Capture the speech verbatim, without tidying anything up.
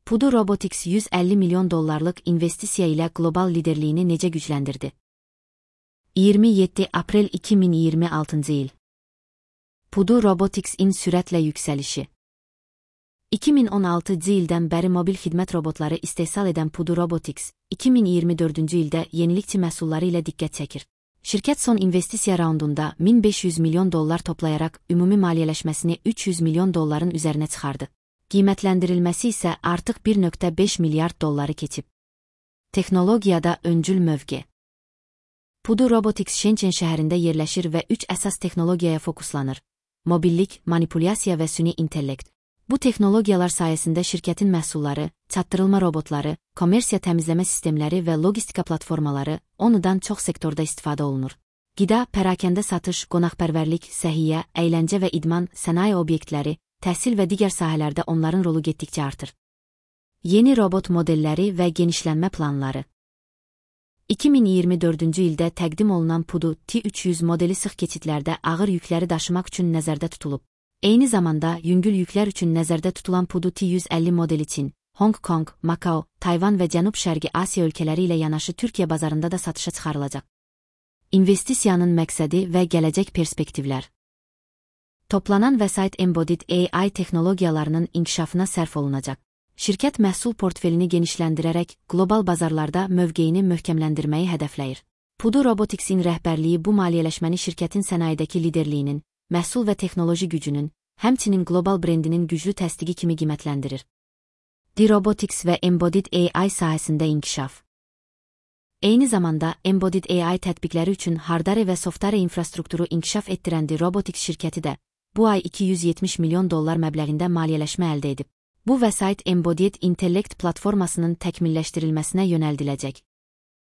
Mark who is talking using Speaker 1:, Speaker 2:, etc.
Speaker 1: Pudu Robotics yüz əlli milyon dollarlıq investisiya ilə qlobal liderliyini necə gücləndirdi? iyirmi yeddi aprel iki min iyirmi altıncı il. Pudu Robotics-in sürətlə yüksəlişi. iki min on altıncı ildən bəri mobil xidmət robotları istehsal edən Pudu Robotics, iki min iyirmi dördüncü ildə yenilikçi məhsulları ilə diqqət çəkir. Şirkət son investisiya raundunda min beş yüz milyon dollar toplayaraq ümumi maliyyələşməsini üç yüz milyon dolların üzərinə çıxardı. Qiymətləndirilməsi isə artıq bir nöqtə beş milyard dolları keçib. Texnologiyada öncül mövqe. Pudu Robotics Şençen şəhərində yerləşir və üç əsas texnologiyaya fokuslanır: mobillik, manipulyasiya və süni intellekt. Bu texnologiyalar sayəsində şirkətin məhsulları, çatdırılma robotları, kommersiya təmizləmə sistemləri və logistika platformaları ondan çox sektorda istifadə olunur. Qida, pərakəndə satış, qonaqpərvərlik, səhiyyə, əyləncə və idman, sənaye obyektləri, təhsil və digər sahələrdə onların rolu getdikcə artır. Yeni robot modelləri və genişlənmə planları. iki min iyirmi dördüncü ildə təqdim olunan Pudu T üç yüz modeli sıx keçidlərdə ağır yükləri daşımaq üçün nəzərdə tutulub. Eyni zamanda yüngül yüklər üçün nəzərdə tutulan Pudu T yüz əlli modeli Çin, Hong Kong, Makao, Tayvan və Cənub-Şərqi Asiya ölkələri ilə yanaşı Türkiyə bazarında da satışa çıxarılacaq. İnvestisiyanın məqsədi və gələcək perspektivlər. Toplanan vəsait Embodied A I texnologiyalarının inkişafına sərf olunacaq. Şirkət məhsul portfelini genişləndirərək qlobal bazarlarda mövqeyini möhkəmləndirməyi hədəfləyir. Pudu Robotics-in rəhbərliyi bu maliyyələşməni şirkətin sənayedəki liderliyinin, məhsul və texnoloji gücünün, həmçinin qlobal brendinin güclü təsdiqi kimi qiymətləndirir. D-Robotics və Embodied A I sahəsində inkişaf. Eyni zamanda, Embodied A I tətbiqləri üçün hardware və software infrastrukturu inkişaf etdirən D-Robotics şirkəti də bu ay iki yüz yetmiş milyon dollar məbləğində maliyyələşmə əldə edib. Bu vəsait Embodied Intellect platformasının təkmilləşdirilməsinə yönəldiləcək.